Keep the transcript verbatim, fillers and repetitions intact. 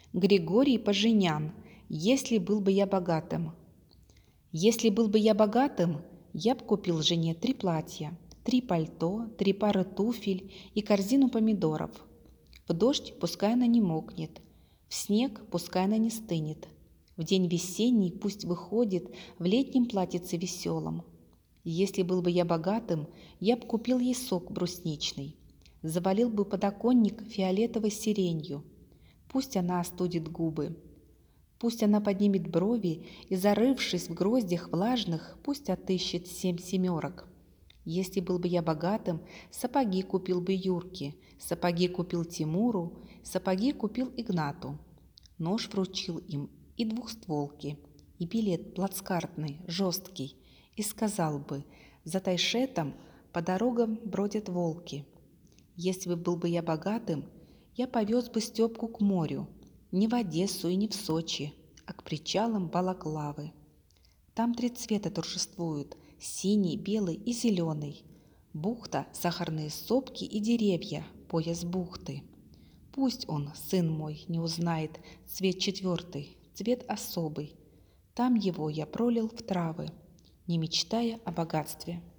Григорий Поженян. Если был бы я богатым. Если был бы я богатым, я б купил жене три платья, три пальто, три пары туфель и корзину помидоров. В дождь пускай она не мокнет, в снег пускай она не стынет. В день весенний пусть выходит в летнем платьице веселом. Если был бы я богатым, я б купил ей сок брусничный, завалил бы подоконник фиолетовой сиренью. Пусть она остудит губы, пусть она поднимет брови и, зарывшись в гроздях влажных, пусть отыщет семь семерок. Если был бы я богатым, сапоги купил бы Юрке, сапоги купил Тимуру, сапоги купил Игнату. Нож вручил им и двухстволки, и билет плацкартный, жесткий, и сказал бы: за Тайшетом по дорогам бродят волки. Если бы был бы я богатым, я повез бы Степку к морю, не в Одессу и не в Сочи, а к причалам Балаклавы. Там три цвета торжествуют – синий, белый и зеленый. Бухта, сахарные сопки и деревья, пояс бухты. Пусть он, сын мой, не узнает цвет четвертый, цвет особый. Там его я пролил в травы, не мечтая о богатстве.